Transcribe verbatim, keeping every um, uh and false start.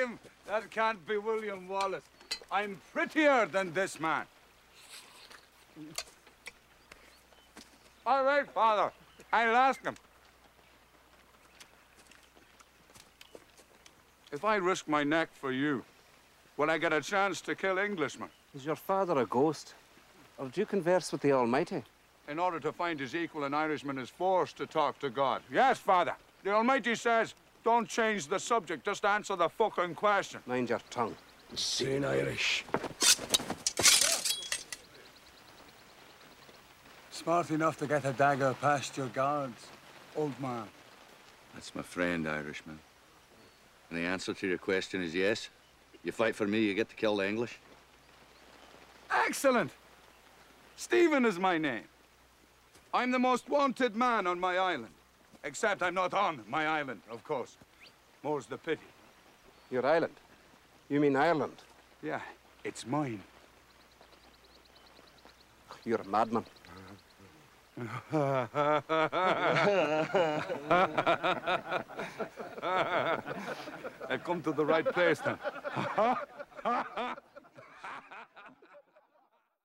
him. That can't be William Wallace. I'm prettier than this man. All right, Father. I'll ask him. If I risk my neck for you, will I get a chance to kill Englishmen? Is your father a ghost? Or do you converse with the Almighty? In order to find his equal, an Irishman is forced to talk to God. Yes, Father. The Almighty says, don't change the subject, just answer the fucking question. Mind your tongue. Insane Irish. Smart enough to get a dagger past your guards, old man. That's my friend, Irishman. And the answer to your question is yes. You fight for me, you get to kill the English. Excellent! Stephen is my name. I'm the most wanted man on my island. Except I'm not on my island, of course. More's the pity. Your island? You mean Ireland? Yeah, it's mine. You're a madman. I've come to the right place then.